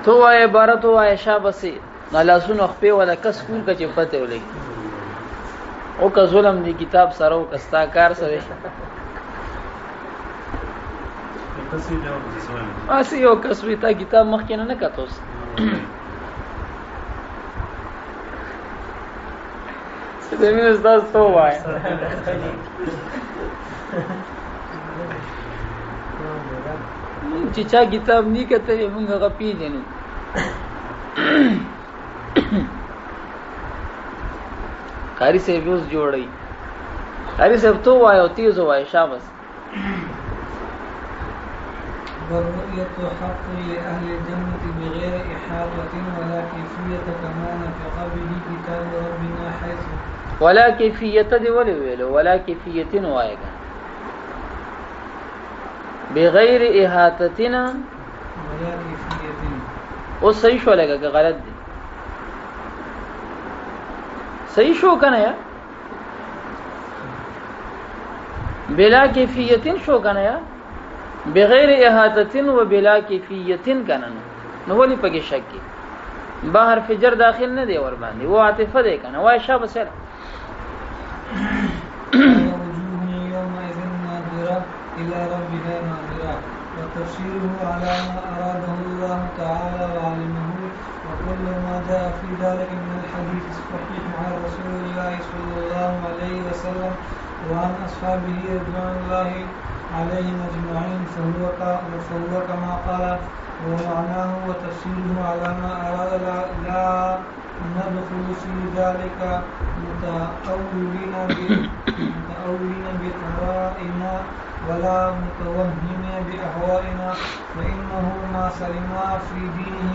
تو وای عبارت وای شابسي لاسونو خپې ولا کس کول کچې پته ولګي او که ظلم دی کتاب سره او کستا کار سره اسی یو کس وی تا کتاب مخکې نه کتوس دمین استاد تو وای چې چا کتاب نه کته موږ غپی دینو قاری سے ویوز جوړی قاری سے تو وای او تیز وای شاباس والرؤية حق لأهل الجنة بغير إحاطة ولا كيفية كما نطق به كتاب ربنا حيث ولا كيفية دی ولې ویلو ولا كيفية وایګه بغیر احاطتنا ولا كيفية او صحیح شو لګه که غلط دی صحیح شو کنه یا بلا کیفیت شو کنه یا بغیر احاطه و بلا کیفیت کنه نو ولی پکې شک کی بهر فجر داخل نه دی ور باندې و عاطفه دی کنه وای شابه سره يومئذ ناظرة إلى ربها ناظرة وتفسيره على ما أراده الله تعالى وعلمه وكل ما جاء في ذلك من الحديث الصحيح عن رسول الله صلى الله عليه وسلم وعن أصحابه رضوان الله عليهم أجمعين فهو كما قال ومعناه وتفسيره على ما أراد لا ندخل في ذلك متأولين بآرائنا ولا متوهمين بأهوائنا فإنه ما سلم في دينه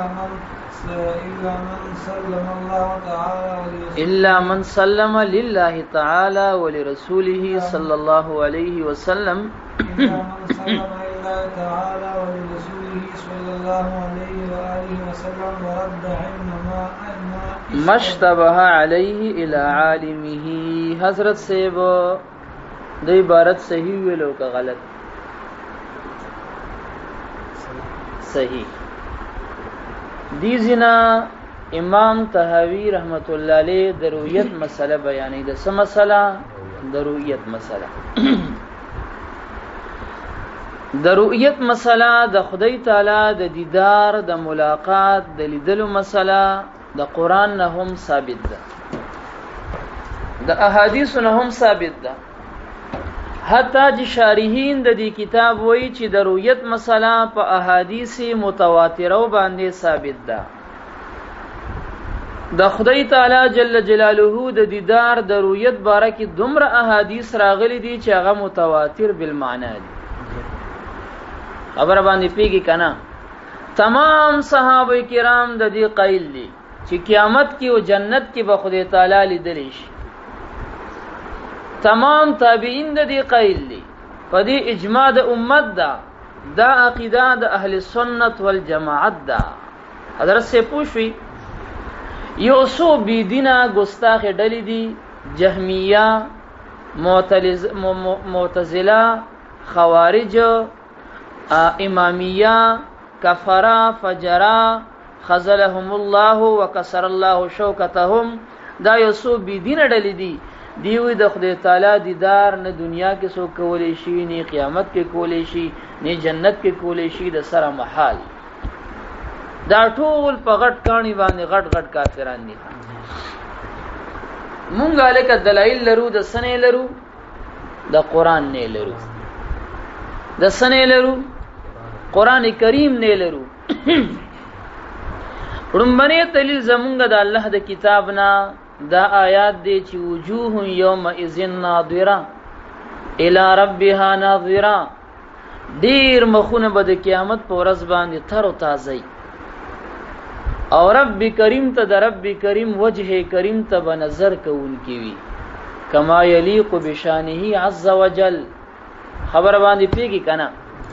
إلا من سلم لله تعالى ولرسوله صلى الله عليه وسلم إلا من سلم لله تعالى ولرسوله صلى الله عليه وآله وسلم ورد علم ما اشتبه عليه إلى عالمه حضرت صاحب د عبارت صحیح ویلو که غلط صحیح دیزنا امام طحاوی رحمت الله علیه د رؤیت مسله بیانې د څه مسله د رؤیت مسله د رؤیت مسله د خدای تعالی د دیدار د ملاقات د لیدلو مسله د قران نه هم ثابت ده د احادیث نه هم ثابت ده حتی چې شارحین د دې کتاب وایي چې د رؤیت مسله په احادیث متواتره باندې ثابت ده د خدای تعالی جل جلاله د دیدار د رؤیت باره کې دومره احادیث راغلي دي چې هغه متواتر بالمعنی دي خبر باندې پیږي کنه تمام صحابه کرام د دې قائل دي چې قیامت کې او جنت کې به خدای تعالی لیدل شي تمام تابعین د دې قائل دي په دې اجماع د امت دا عقیده د اهل سنت والجماعت ده حضرت سے پوښوي یو سو بی دینه ګستاخ ډلې دي جهمیه معتزله خوارج امامیه کفرا فجرا خذلهم الله وكسر الله شوکتهم دا یو سو بی دینه ډلې دي دیوی د خدای تعالی دیدار نه دنیا کې سو کولې شي نه قیامت کې کولې شي نه جنت کې کولې شي د سره محال دا ټول په غټ کانی باندې غټ غټ کافران دي مونږ الک دلایل لرو د سنې لرو د قران نه لرو د سنې لرو قران کریم نه لرو رمبنه دلیل زمونږ د الله د کتاب نه دا آیات دی چې وجوه یوم اذن ناظره الی ربها ناظره ډیر مخونه به د قیامت په ورځ باندې تر او تازه او رب کریم ته د رب کریم وجه کریم ته به نظر کوونکی وي کما یلیق بشانه عز وجل خبر باندې پیږي کنه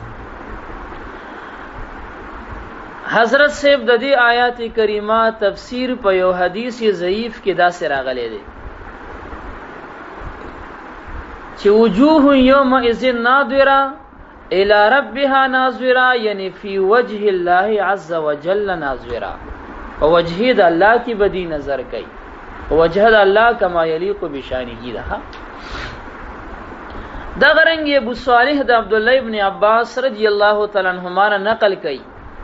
حضرت صاحب د دې آیات کریمه تفسیر په یو حدیث ضعیف کې دا سره راغلی دی چې وجوه یوم اذن ناظره الى ربها ناظرا یعنی فی وجه الله عز وجل ناظرا وجه د الله کی بدی نظر کوي وجه د الله کما یلیق بشانه ده دا غرنګ ابو صالح د عبد الله ابن عباس رضی الله تعالی عنهما نقل کوي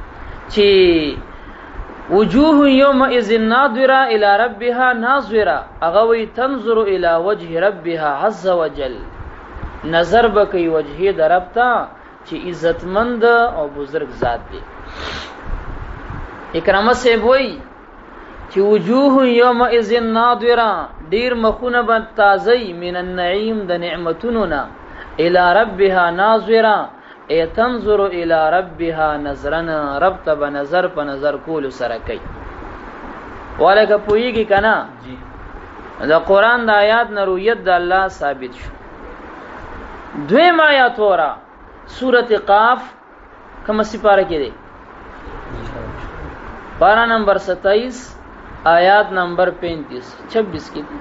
چې وجوه یومئذ ناظره الى ربها ناظره اغوی تنظر الى وجه ربها عز وجل نظر بکی وجه د رب ته چې عزتمند او بزرگ ذات دی اکرامه صاحب وای چې وجوه یومئذ ناظره ډیر مخونه به تازه من النعیم د نعمتونو نه الى ربها ناظره ای تنظر الى ربها نظرنا رب ته به نظر په نظر کول سره کوي ولکه پویږي کنه دا قران د آیات نه رؤیت د الله ثابت شو دویم آیات ورا سورۃ قاف کوم سپاره کې دی پارا نمبر 27 آیات نمبر 35 26 کې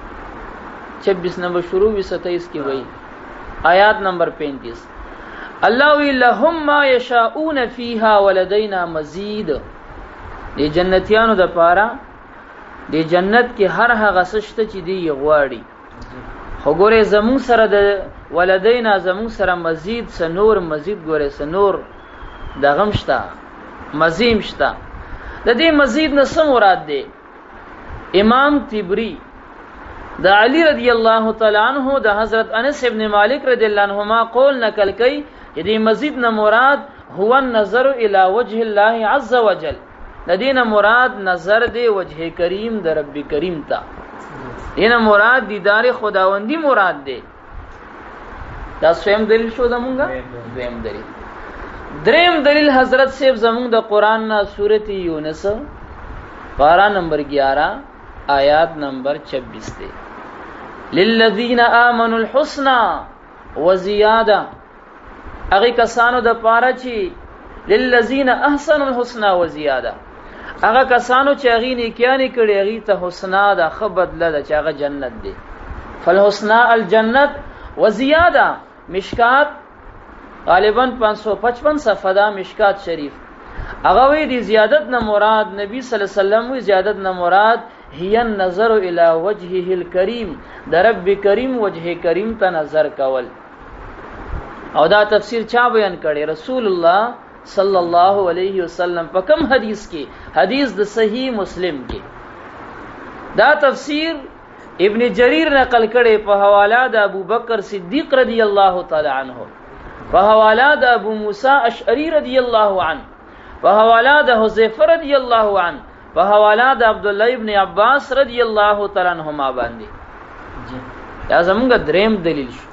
26 نمبر شروع وی 27 کې وای آیات نمبر 35 الله وی لهم ما یشاؤون فیها ولدینا مزید دی جنتیانو د پاره دی جنت کې هر هغه سشته چې دی غواړي خو ګوره زمون سره د ولدینا زمون سره مزید سنور مزید ګوره سنور د غمشتا مزیم شتا د دې مزید نه څه مراد دی امام تبری د علی رضی الله تعالی عنہ د حضرت انس ابن مالک رضی الله عنهما قول نقل کړي چې دې مزید نه مراد هو النظر الى وجه الله عز وجل د دې نه مراد نظر دی وجه کریم د رب کریم ته دینه مراد دیدار خداوندی مراد دی دا سویم دلیل شو زمونږه دویم دلیل دریم دلیل حضرت صاحب زمونږ د قران نا سورۃ یونس پارا نمبر 11 آیات نمبر 26 دی للذین آمنوا الحسنى وزیاده هغه کسانو د پاره چې للذین احسنوا الحسنى وزیاده هغه کسانو چې هغه نیکیانی کړي هغه ته حسنا ده خبدله ده چې هغه جنت دی فالحسنا الجنت وزیاده مشکات غالبا 555 صفحه دا مشکات شریف هغه وی دی زیادت نه مراد نبی صلی الله علیه وسلم وی زیادت نه مراد هی النظر الی وجهه الکریم د رب کریم وجه کریم ته نظر کول او دا تفسیر چا بیان کړي رسول الله صلی الله علیه وسلم په کوم حدیث کې حدیث د صحیح مسلم کې دا تفسیر ابن جریر نقل کړي په حواله د ابو بکر صدیق رضی الله تعالی عنہ په حواله د ابو موسی اشعری رضی الله عنه په حواله د حذیفه رضی الله عنه په حواله د عبد الله ابن عباس رضی الله تعالی عنهما باندې یا زمونږ دریم دلیل شو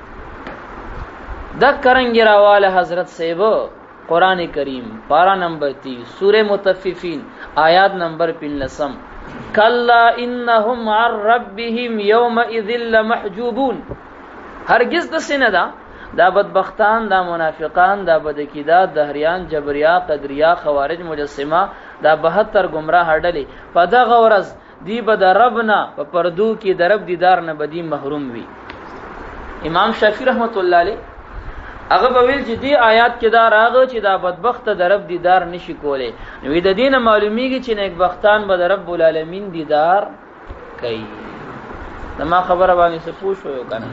دا کرنګ راواله حضرت صاحب قرآن کریم پارا نمبر 30 سورہ مطففین آیات نمبر 15 کلا انہم عن ربهم یومئذ لمحجوبون هرگز د سینه دا بدبختان دا منافقان دا بدکیدا دهریان جبریا قدریا خوارج مجسمه دا 72 گمراه هډلې په دغه ورځ دی به د ربنا په پردو کې د رب دیدار نه بدی محروم وي امام شافعی رحمت الله علیه هغه په ویل چې دی آیات کې دا راغو چې دا بدبخت د رب دیدار نشي کولای نو د دین معلومیږي چې نیک بختان به د رب العالمین دیدار کوي ما خبره باندې څه پوښو یو کنه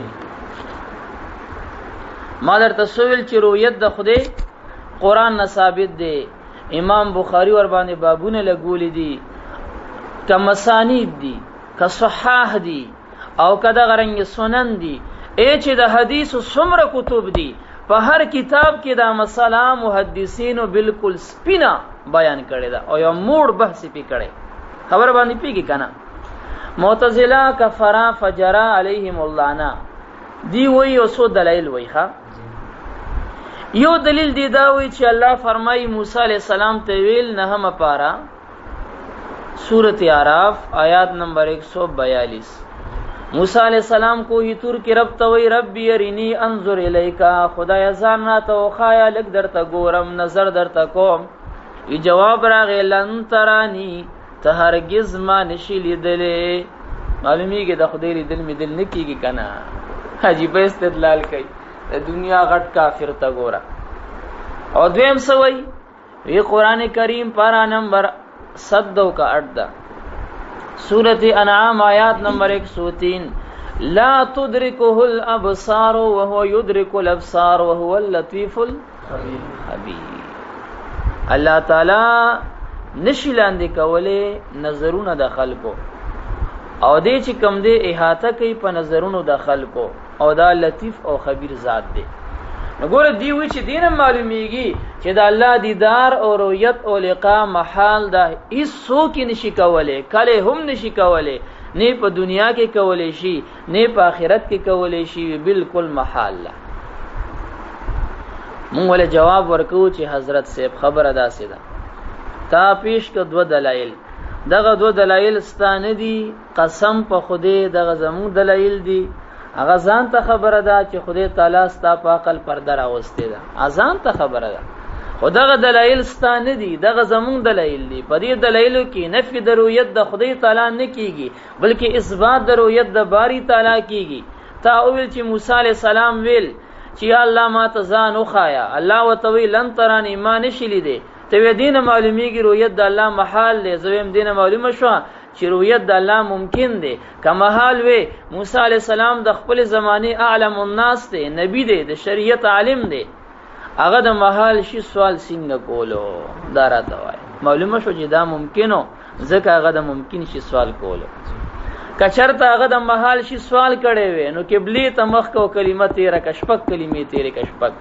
ما درته سویل چې رؤیت د خدای قران نه ثابت دی امام بخاری ور باندې بابونه لګولې دي کمسانید دي که صحاح دي او کدا غرنګ سنن دي چې د حدیث څومره کتب دي په هر کتاب کې دا مسله محدثینو بالکل سپینا بیان کړی دا او یو موړ بحث پی کړی خبر باندې پیږي کنه معتزله کفرا فجرا علیهم اللعنه دی وی او سو دلایل وی ښا یو دلیل دی دا وی چې الله فرمای موسی علی السلام ته ویل نه هم پارا سورۃ اعراف آیات نمبر 142 موسی علیہ السلام کو ہی تور کی رب توئی ربی ارینی انظر الیکا خدای ځان را ته خایا لګ درته ګورم نظر درته کوم ای جواب راغی لن ترانی ته هرگز ما نشی لیدلې معلومیږي د خدای لیدل می دل نکیږي کنه عجیب استدلال کوي د دنیا غټ کافر ته ګوره او دویم سوئی وی قرآن کریم پارا نمبر 118 سورۃ انعام آیات نمبر 103 لا تدرکه الابصار وهو يدرك الابصار وهو اللطيف الخبير. الله تعالی نشی لاندې کوله نظرونه د خلکو او دې چې کم دې احاطه کوي په نظرونو د خلکو او دا لطیف او خبیر ذات دی. نګوره دی وی چې دینه معلومیږي چې د الله دیدار او رؤیت او لقاء محال ده، هیڅ څوک نشي کولای، کله هم نشي کولای، نه په دنیا کې کولای شي نه په آخرت کې کولای شي، بالکل محال ده. مونږ ول جواب ورکو چې حضرت صاحب خبره داسې ده تا پیش ک دو دلایل، دغه دو دلایل ستانه دي، قسم په خوده دغه زمون دلایل دي، هغه ځان ته خبره ده چې خدای تعالی ستا په عقل پرده راوسته ده، ځان ته خبره ده. خدغه دلایل ستانه دي، دغه زمون دلایل دي. په دې دلایلو کې نفي د رؤیت د خدای تعالی نه کیږي بلکې اثبات د رؤیت د باری تعالی کیږي. تا ویل چې موسی علی السلام ویل چې یا الله ما ته ځان وخایا، الله وتوی لن ترانی ایمان شلی دي، ته دینه معلومیږي رؤیت د الله محال دی، زویم دینه معلومه شو چې رؤیت د الله ممکن دی. کما حال وی موسی علی السلام د خپل زمانه اعلم الناس دی، نبی دی، د شریعت عالم دی، هغه د محال شي سوال څنګه کولو دا راته وای. معلومه شو چې دا ممکنو ځکه هغه د ممکن شي سوال کولو. کچرته هغه د محال شي سوال کړي وي نو قبله ته مخ کو کلمه تیرا کشپک کلمې تیرې کشپک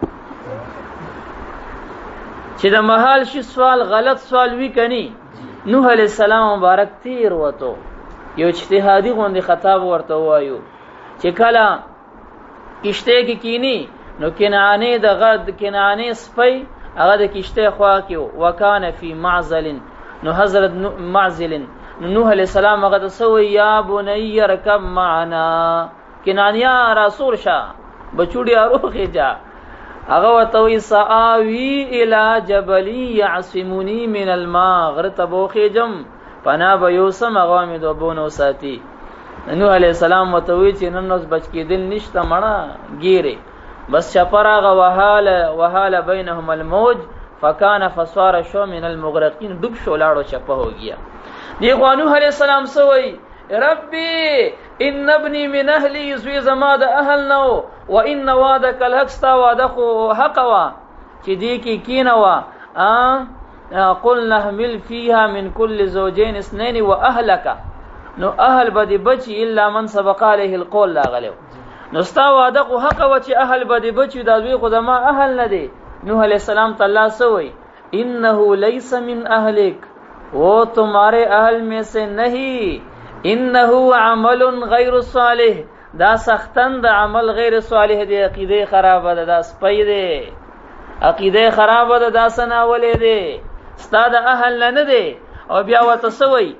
چې د محال شي سوال غلط سوال وی کني. نوح علیہ السلام مبارک تیر وته یو اجتهادي غوندي خطاب ورته وایو چې کله کشته کې کینی نو کنعانه د غد کنعانه سپي هغه د کشته خوا کې وکانه فی معزل، نو حضرت معزل نوح علیہ السلام هغه سوی یا بنی رکب معنا کنانیا رسول شاه بچوډي اروخه جا هغه وتوي ساوي الى جبل يعصمني من الماء غرتبوخه جم پنا به یوسم هغه مې دوبونو ساتي. نوح علیہ السلام وتوي چې نن اوس بچ کې دل نشته مړه ګيره بس شپراغه وحال بينهم الموج فكان فصار شو من المغرقين، ډوب شو لاړو چپه هو گیا. دی نوح علیہ السلام سوئی ربی ان ابنی من اهلی زوی زما د اهل نو و ان وعدک الحق ستا وعده خو حق وا چې دی کې کینوا قلنا احمل فيها من كل زوجين اثنين واهلك، نو اهل بدی بچی الا من سبق عليه القول لا غلو، نو ستا وعده خو حق وا چې اهل بدی بچی دا زوی خو زما اهل نه دی. نوح علیہ السلام تعالی سوئی انه ليس من اهلك، وہ تمہارے اہل میں سے نہیں، انہو عمل غیر صالح، دا سختن دا عمل غیر صالح دی، عقیدے خراب دا، دا سپی دی، عقیدے خراب دا، دا سناولے دی، ستا دا اہل لن دی. او بیا وتسوی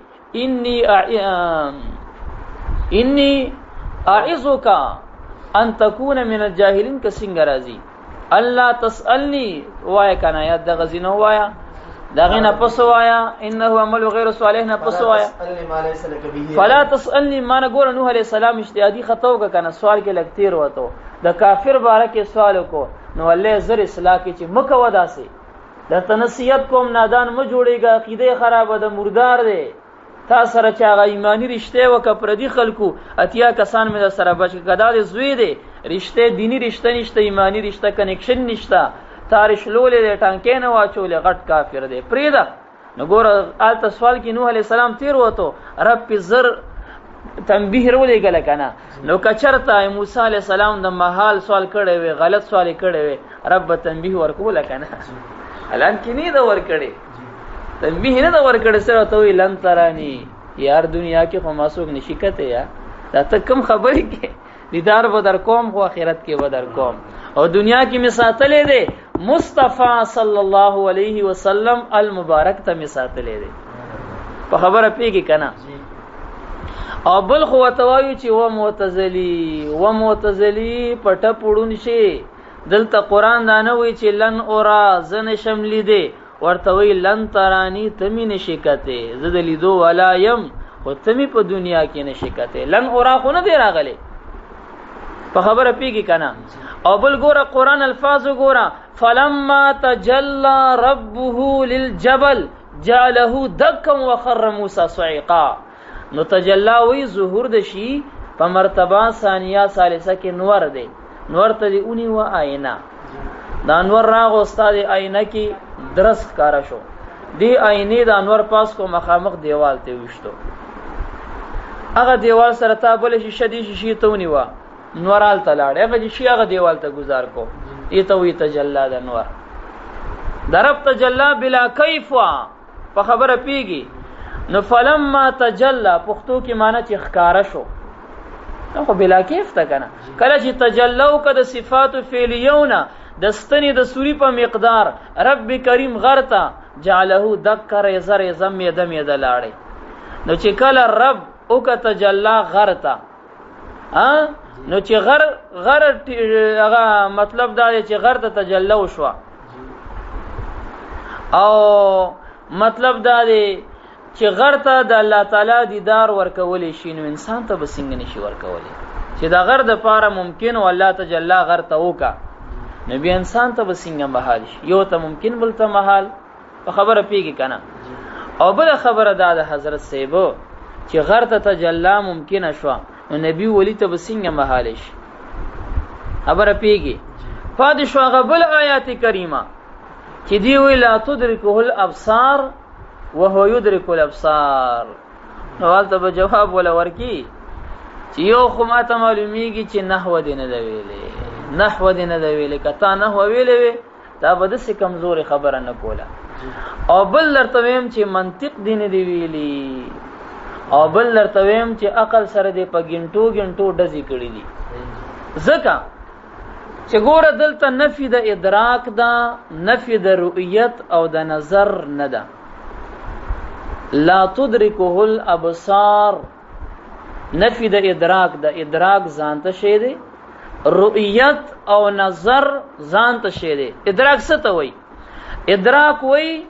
انی اعظکا ان تکون من الجاہلین کا سنگرازی اللہ تسألنی وایا کنا یاد دا غزینو وایا دا غینا پسوایا انه عمل غیر صالح نه پسوایا فلا تسألنی ما نګور نوح علیہ السلام اجتهادی خطو کا کنه سوال کې لګتیر وته د کافر باره کې سوال کو نو الله زر اصلاح کې چې مکه وداسي د تنسیت کوم نادان م جوړیږي عقیده خراب ده مردار دی تا سره چې هغه ایمانی رشته وک پردي خلکو اتیا کسان مې سره بچ کدا دې زوی دی رشته دینی رشته نشته ایمانی رشته کنیکشن نشته تارش لولې ټانکې نه واچولې غټ کافر دی پریدا. نو ګور آلته سوال کې نوح علیہ السلام تیر وته رب زر تنبیه ورولې غل کنه نو کچرتا موسی علیہ السلام د محال سوال کړي وي غلط سوال کړي وي رب تنبیه ورکول کنه الان کې نه دا ور کړي تنبیه نه دا ور کړي سره ته لن ترانی یار دنیا کې خو ماسوک نشکته یا دا ته کم خبرې کې دیدار به در کوم خو آخرت کې به در کوم او دنیا کې مثاتلې دي مصطفی صلی الله علیه وسلم المبارک ته مثاتلې دي په خبره پیږي کنه. او بل خو توایو چې و معتزلی پټه پړون شي دلته قران دا نه وی چې لن اورا زن شملی دي ورته وی لن ترانی تمی نشکته زد لیدو ولا یم خو تمی په دنیا کې نشکته لن اورا خو نه دی راغلی په خبره پیږي کنه. او بل ګوره قران الفاظ ګوره، فلما تجلى ربه للجبل جعله دكا وخر موسى صعقا. نو تجلا وی ظهور د شی په مرتبه ثانیه ثالثه کې نور دی، نور ته دی اونی و آینه. دا انور راغ استاد آینه کې درس کارا شو، دی آینه د انور پاس کو مخامخ دیوال ته وشتو، هغه دیوال سره تا بل شي شدي شي ته ونی و نورال تلاړ، هغه شي هغه دیوال ته گزار کو، ایته وی تجلا د انور درب تجلا بلا کیف په خبره پیږي. نو فلما تجلا پختو کې معنی چې ښکارا شو، نو خو بلا کیف ته کنه. کله چې تجلو کده صفات فعلیونه د ستنی د سوری په مقدار رب کریم غرتا جعله دکر زر زم یدم ید لاړې. نو چې کله رب او که تجلا غرتا نو چې غر هغه مطلب دا چې غر ته تجلو شو، او مطلب دا دی چې غر ته د الله تعالی دیدار ورکولی شي، نو انسان ته به څنګه نشي ورکولی چې دا غر د پاره ممکن او الله تجلا غر ته وکا، نو بیا انسان ته به څنګه محال شي، یو ته ممکن بل ته محال. په خبره پیږي کنه. او بل خبره دا د حضرت سیبو چې غر ته تجلا ممکن شو، نو نبی ولی ته به څنګه محال شي. خبره پیږي. پادشو هغه بل آیات کریمه چې دی وی لا تدرکه الابصار وهو يدرك الابصار. نو حالت به جواب ولا ورکی چې یو خو ماته معلومیږي چې نحو دې نه دی ویلې، نحو دې نه دی ویلې، کته نحو ویلې وي دا به د کمزوري خبره نه کوله. او بل درته ویم چې منطق دې نه دی ویلې، او بل درته ویم چې عقل سره دې په ګنټو ګنټو ډزې کړې دي. ځکه چې ګوره دلته نفي د ادراک ده، نفي د رؤیت او د نظر نه ده. لا تدرکه الابصار نفی د ادراک، د ادراک ځانته شی دی، رؤیت او نظر ځانته شی دی. ادراک څه ته وای؟ ادراک وای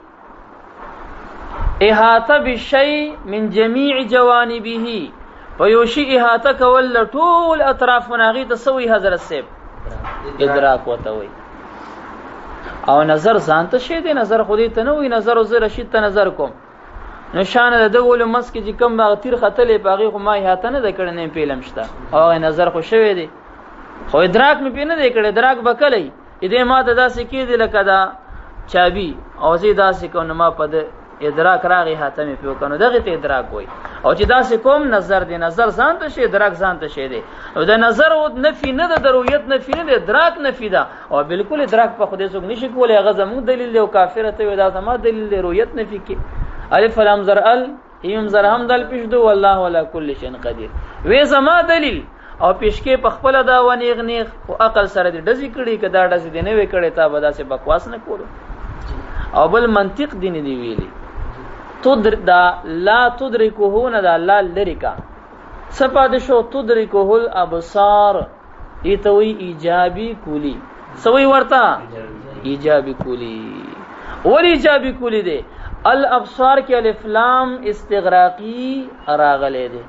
احاطه بالشیء من جميع جوانبه، په یو شی احاطه کول ټول اطراف مناغي ته سوی حضرت صاحب ادراک وته وای. او نظر ځانته شی دی، نظر خو دې ته نه وای، نظر او زه رشید ته نظر کوم. نشانه د دغه مس کې چې کم باغ تیر خطلې باغی خو ما هاته نه د کړه نه پیلم شته، او نظر خو شوی دی، خو ادراک مې پینې دی کړه. ادراک بکلې دې ما ته داسې کې دی لکه دا چابي، او زه داسې کوم ما په د ادراک راغی هاته مې پیو کنه، دغه ته ادراک وای. او چې داسې کوم نظر دی، نظر ځان ته شي، ادراک ځان ته شي دی. او د نظر او نفي نه د رؤیت نفي نه د ادراک نفي ده، او بالکل ادراک په خوده څوک نشي کولای. هغه زموږ دلیل دی او کافر ته ودا زما دلیل دی رؤیت نفي کې. الف لام زر ال ایم زر هم دل پیش دو والله ولا کل شیء قدیر. وې زما دلیل او پیشکې په خپل دا ونیغ نیغ او عقل سره دې ډزې کړي، کدا ډزې دې نه وې کړي تا به داسې بکواس نه کولو. او بل منطق دې نه دی ویلي. تدر دا لا تدرکه نه دا الله لریکا صفات شو، تدرکه الابصار دې ته وی ایجابي کولی. سوی ورته ایجابي کولی. ول ایجابی کولی دی الابصار کې الف لام استغراقی راغله دی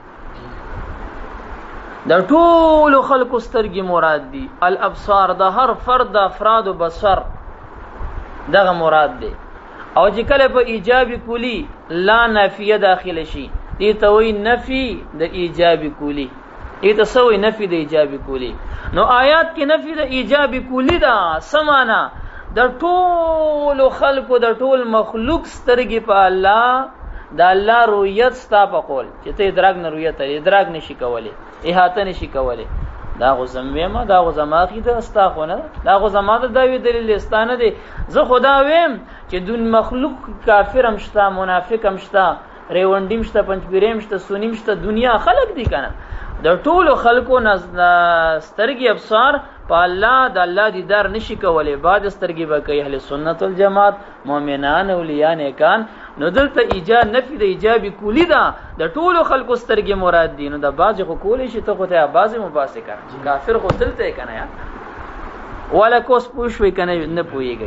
د ټول خلق سترګې مراد دی الابصار د هر فرد افراد بصر دغه مراد دی او چې کله په ایجابی کولی لا نافیه داخله شي دي ته وی نفی د ایجابی کولی دي ته سوې نفی د ایجابی کولی نو آیات کې نفی د ایجابی کولی دا سمانا د ټول خلقو د ټول مخلوق سترګې په الله د الله رؤیت ستا په قول چې ته ادراک نه رؤیت ادراک نشي کولای احاطه نشي کولای دا غزم ویمه دا غزم عقیده استا خونه دا غزم د دوی دلیل استانه دي زه خدا ویم چې دون مخلوق کافر هم شته منافق هم شته ریوندیم شته پنځپیریم شته سونیم شته دنیا خلق دي کنه د ټولو خلقو سترګې ابصار په الله د الله دیدار نشي کولای بعد سترګې به کوي اهل سنت والجماعت مؤمنان اولیاء نیکان نو دلته ایجاد نفی د ایجابی کولی دا د ټولو خلقو سترګې مراد دي نو د باز خو کولی شي ته خو ته باز مباسه کړه کافر خو دلته کنه یا ولا کوس پوښوي کنه نه پويږي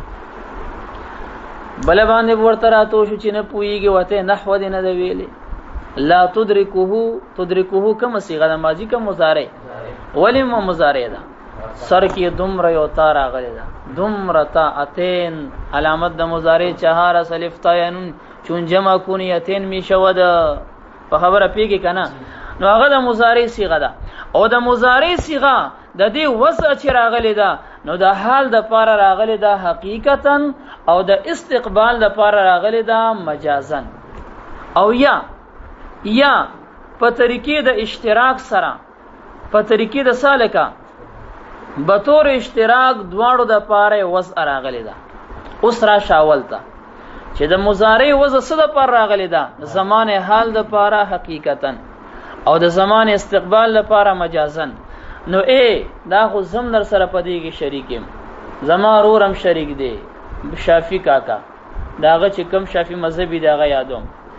بل باندې ورته راتو شو چې نه پويږي وته نحو دې نه دی ویلي لا تدرکه کم صيغه د ماضی کم مضارع ولی مضارع ده سر کې دمر یو تا راغلی ده دمر تا اتین علامت د مضارع چهار الف تا ینون چون جمع کونی اتین می شو ده په خبره پیږي کنه نو هغه د مضارع صيغه ده او د مضارع صيغه د دې وضع چې راغلی ده نو د حال د پاره راغلی ده حقیقتا او د استقبال د پاره راغلی ده مجازا او یا په طریقې د اشتراک سره په طریقې د سالکا بطور اشتراک دواړو د پاره وضع راغلی ده اوس را شاولته چې د مضارع وضع څه د پاره راغلی ده زمان حال د پاره حقیقتا او د زمان استقبال لپاره مجازن نو دا خو زم در سره پدې کې شریکم زما رورم شریک دی شافعی کاکا داغه چې کم شافعی مذهبي داغه یادوم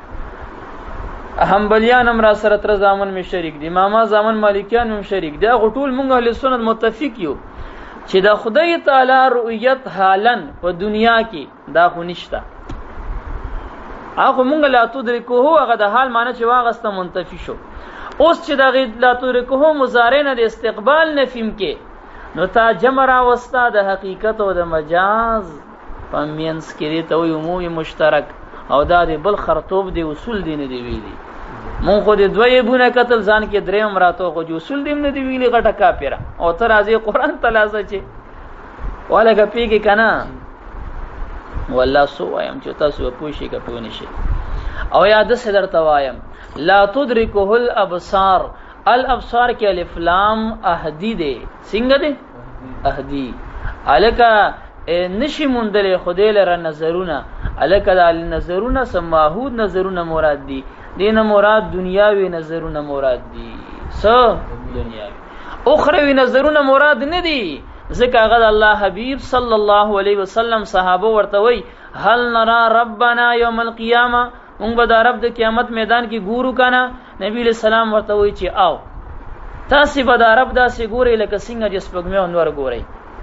حنبلیان هم را سره تر زامن می شریک دي ماما زامن مالکیان هم شریک دي غټول مونږ اهل سنت متفق یو چې د خدای تعالی رؤیت حالن په دنیا کې دا خو نشته هغه مونږ لا تدرکوه هغه د حال معنی چې واغسته منتفی شو اوس چې د لا تدرکوه مضارع نه د استقبال نفیم کې نو تا جمع را وستا د حقیقت او د مجاز په مینس کې ته عمومي مشترک او دا د بل خرطوب دی اصول دی نه دی ویلي مون خو د دوی بونه قتل ځان کې دریم راتو خو جو اصول دی نه دی ویلي غټه کافره او تر ازي قران تلاسه چې ولګه پیږي کنه والله سو ایم چې تاسو پوښی کا پونه شي او یاد سره توایم لا تدرکه الابصار الابصار کې الف لام احدی دی څنګه دی احدی الکا نشی مندل خدای لره نظرونه الکا د نظرونه سماحود نظرونه مراد دي دینه مراد دنیاوی نظرونه مراد دي دنیاوی اخروی نظرونه مراد نه دي ځکه هغه الله حبیب صلی الله علیه وسلم صحابه ورته وی هل نرى ربنا یوم القیامه مونږ به د رب د قیامت میدان کې ګورو کنه نبی له سلام ورته وی چې آو تاسو به د رب داسې ګورئ لکه څنګه چې سپوږمۍ انور ګورئ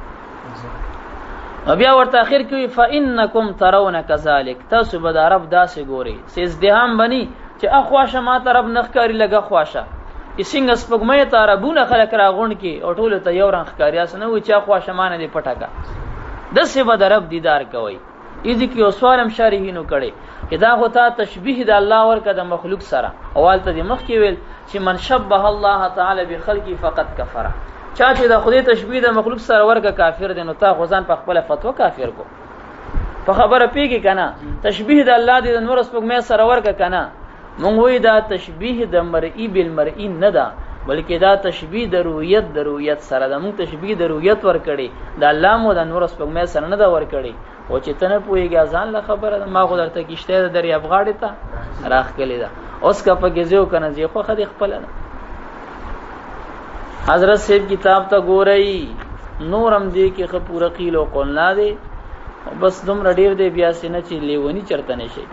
بیا ورته اخر کې فانکم ترون کذالک تاسو به د رب داسې ګورئ سې ازدحام بني چې اخواشه ما ته رب نخکاری لګه خواشه چې څنګه سپوږمۍ ته ربونه خلک راغون کې او ټول ته یو رنګ ښکاریاس نه وي چې اخواشه مان دې پټکا دسې به د رب دیدار کوي اې کې اوسوالم شارحینو کړي چې دا خو ته تشبیه د الله ورکه د مخلوق سره اولته د مخ کې ویل چې من شبه الله تعالی بخلقه فقط کفر چا چې د خدای تشبیه د مخلوق سره ورکه کافر دی نو تا غزان په خپل فتوا کافر کو په خبره پیږي کنه تشبیه د الله د نور سپوږمۍ سره ورکه کنه مونږ وی دا تشبیه د مرئی بالمرئی نه ده بلکې دا تشبیه د رؤیت سره ده مونږ تشبیه د رؤیت ور کړی د الله مو د نور سپوږمۍ سره نه ده ور کړی او چې تنه پويږي ځان له خبره ده ما خو درته کیشته د دریاب غاړې ته راخ کلی ده اوس کا په گزیو کنه زی خو خدي خپل ده حضرت صاحب کتاب ته ګورئ نورم دی کې خو پورا قیل او قول نه دی بس دوم رډیر دی بیا سینه چې لیونی چرته نشي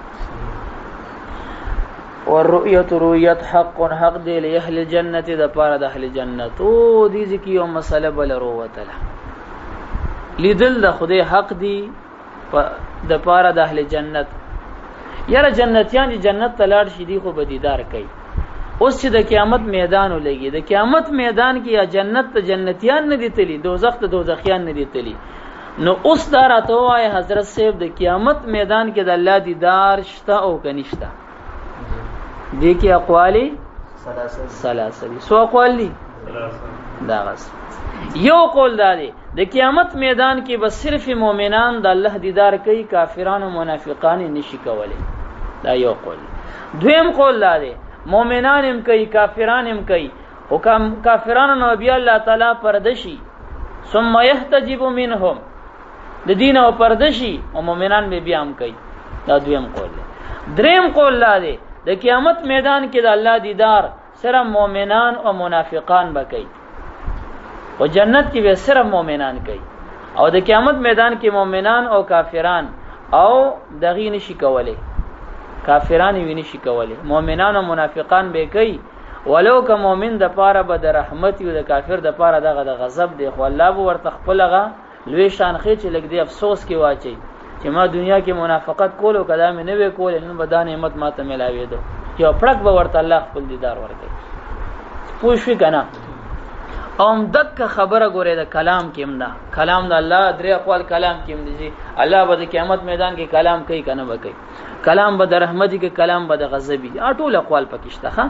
والرؤیت رؤیت حق دی لاهل الجنه د پاره د اهل جنت او دې ځکه یو مسله بل روته لیدل د خدای حق دی د پاره د اهل جنت یاره جنتیان جنت ته لاړ شي دی خو بدیدار کوي اوس چې د قیامت میدان ولګي د قیامت میدان کې یا جنت ته جنتیان نه دي تلی دوزخ ته دوزخیان نه دي تلی نو اوس دا راته وای حضرت صاحب د قیامت میدان کې د الله دیدار شته او کنيشته دې کې اقوالی سلاسل سو اقوال دي دا غس یو قول دا دی د قیامت میدان کې بس صرف مؤمنان د الله دیدار کوي کافرانو منافقان نشي کولای دا یو قول دویم قول دا دی مؤمنان هم کوي کافران هم کوي او کافرانو نو بیا الله تعالی پردشي ثم يحتجب منهم د دین او پردشي او مؤمنان به بیا هم کوي دا دویم قول دی دریم قول دا دی د قیامت میدان کې د الله دیدار صرف مؤمنان او منافقان به کوي او جنت کې به صرف مؤمنان کوي او د قیامت میدان کې مؤمنان او کافران او دغې نشي کولای کافران یې نشي کولای مؤمنان او منافقان به کوي ولو که مؤمن د پاره به د رحمت او د کافر د پاره دغه د غضب دی خو الله به ورته خپلغه لوی شان خې چې لګ دی افسوس کې واچي چې ما دنیا کې منافقت کولو کدا مې نه وې کول نن به دا نعمت ماته ملاوي دو یو پړک به ورته الله خپل دیدار ورکړي پوښښ کنه اوم دک خبره ګوره د کلام کېم دا کلام د الله درې اقوال کلام کېم دي الله به د قیامت میدان کې کلام کوي کنه به کوي کلام به د رحمت کې کلام به د غضب ټول اقوال پکشته ها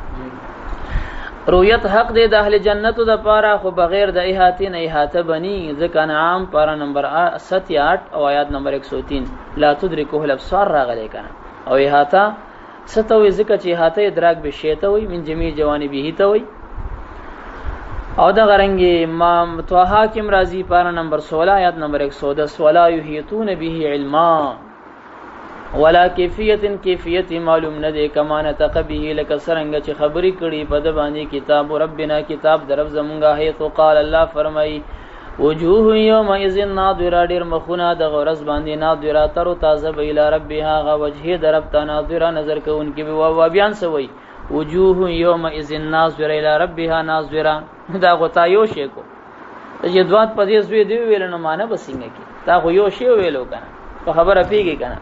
رؤیت حق دی د اهل جنت د پاره خو بغیر د احاطه نه احاطه بني ځکه انعام پارا نمبر 78 او آیات نمبر 103 لا تدرکه الابصار راغلی کنه او احاطه ستوي ځکه چې احاطه ادراک به شیته وي من جميع جوانبه ته وي او دا غرنګي ما توها کیم راضی پارا نمبر 16 آیات نمبر 110 ولا یحیطون به علما ولا کیفیت معلوم نه دی کما نتقبه لك سرنګ چې خبري کړي په د باندې کتاب ربنا کتاب درف زمونږه هي تو قال الله فرمای وجوه یوم اذن ناظره ډیر مخونه د غرض باندې ناظره تر تازه به اله ربها غ وجه درب ته ناظره نظر کوونکی به و بیان سوی وجوه یوم اذن ناظره اله ربها ناظره دا غتا یو شی کو چې دوات په دې زوی دی ویل نه معنی بسینګه کی دا خو یو شی ویلو کنه په خبره پیږي کنه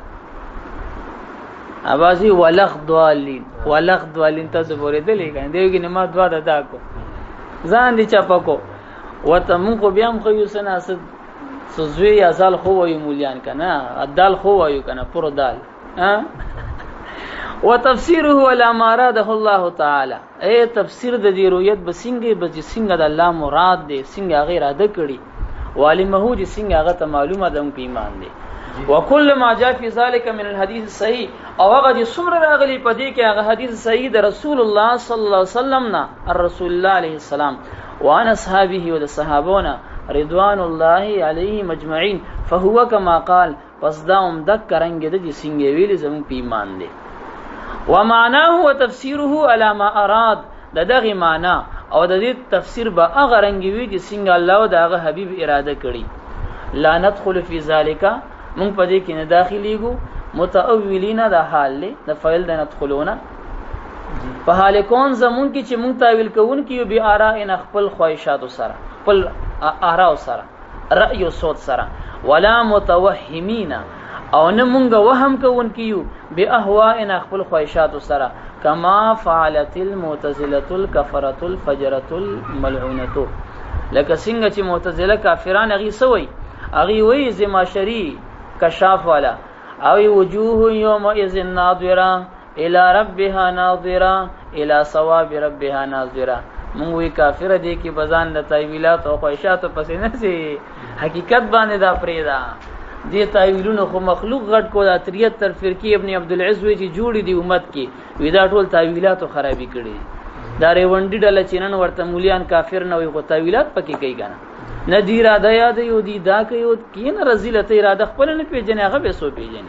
اوازي ولغ دوالین تاسو پورې دلې کنه دیوګي نه ما دوا ددا کو ځان دي چپکو وته مونږ خو بیا هم خو یو سناسد سوزوی ازال خو وایو مولیان کنه ادال خو وایو کنه پر دال ها وتفسيره على ما اراده الله تعالی اے تفسیر د دې رؤیت بسنګي د الله مراد دی څنګه غیر اده کړي والمه دي څنګه هغه ته معلومه ده په ایمان دی وكل ما جاء في ذلك من الحديث الصحيح او هغه دي څومره راغلي په دې کې هغه حدیث صحیح د رسول الله صلی الله علیه وسلم نه الرسول الله علیه السلام وان اصحابه او د صحابونه رضوان الله علیهم اجمعین فهو كما قال پس دا هم د کرنګ د څنګه ویل زمون په ایمان دی ومعناه وتفسيره على ما اراد دغه معنا او د دې تفسیر به هغه رنګوي چې څنګه الله او دغه حبیب اراده کړی لا ندخل في ذلك مونږ په دې کې نه داخليګو متأولین د حال له د فعل د ندخلونه په حال کون زمون کې چې مونږ تعویل کوون کې به آراء ان خپل خواهشات سره خپل آراء سره رأی او صوت سره ولا متوهمین او نه مونږ وهم کوون کیو به اهواء ان خپل خواهشات سره کما فعلت المعتزله الكفره الفجره الملعونه لکه څنګه چې معتزله کافران غي سوی اغي وی زماشری کشاف والا او وجوه یومئذ ناظره الى ربها ناظره الى ثواب ربها ناظره مونږ وی کافر دي کې بزان د تایویلات او خواهشات پسې نه سي حقیقت باندې دا پریدا دي تایویلونو خو مخلوق غټ کو د 73 فرقه ابن عبد العز وی چې جوړي دي امت کې ودا ټول تایویلات خرابې کړي دا ریونډي ډله چینن ورته مولیان کافر نه وي خو تایویلات پکې کوي کنه ندیر اده یاد یو دی دا کوي کین رذیلت اراده خپل نه پیژنې هغه به سو پیژنې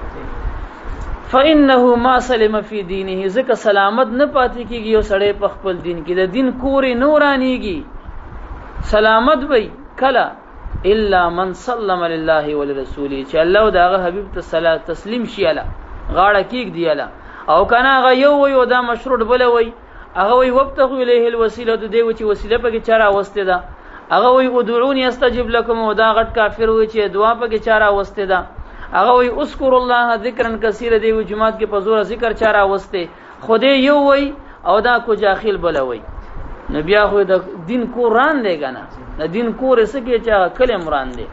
فانه ما سلم فی دینه ذکر سلامت نه پاتې کیږي یو سړی په خپل دین کې د دین کورې نورانیږي سلامت وي کلا الا من سلم لله ولرسوله چې الله او دغه حبیب ته صلات تسلیم شي اله غاړه کېګ دی اله او کنه هغه یو وي او دا مشروط بل وي هغه وي وبتغوا الیه الوسیله د دې چې وسیله پکې چاره واسطه ده هغه وی ادعوني استجب لكم او دا غټ کافر وی چې دعا پکې چاره واسطه ده هغه وی اذكر الله ذکرا کثیر دی جمعات کې په زور ذکر چاره واسطه خوده یو وی او دا کو جاخیل بل وی نبی خو د دین قران دی کنه د دین کور سکه چې کلم ران دی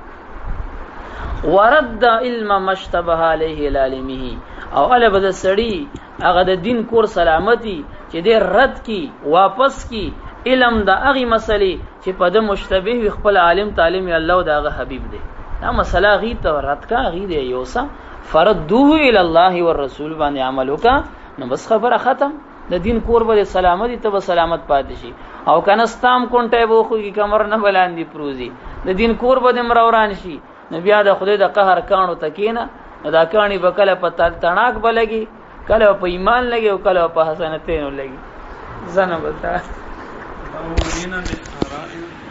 ورد علم مشتبه علیه العلمه او ال بد سړی هغه د دین کور سلامتی چې دې رد کی واپس کی علم دا اغي مسلې چې په د مشتبه خپل عالم تعلیم الله او دغه حبیب دی دا مسله غي ته رد کا غي دی یوسا فردوه الى الله والرسول باندې عمل وکا نو بس خبره ختم د دین کور به سلامتی ته به سلامت پاتې شي او کنستام کونټه وو خو کی کمر نه بلاندې پروزي د دین کور به مروران شي نو بیا د خدای د قهر کانو تکینا دا کانی به کله په تڼاک بلګي کله په ایمان لګي او کله په حسنتینو لګي زنه بتا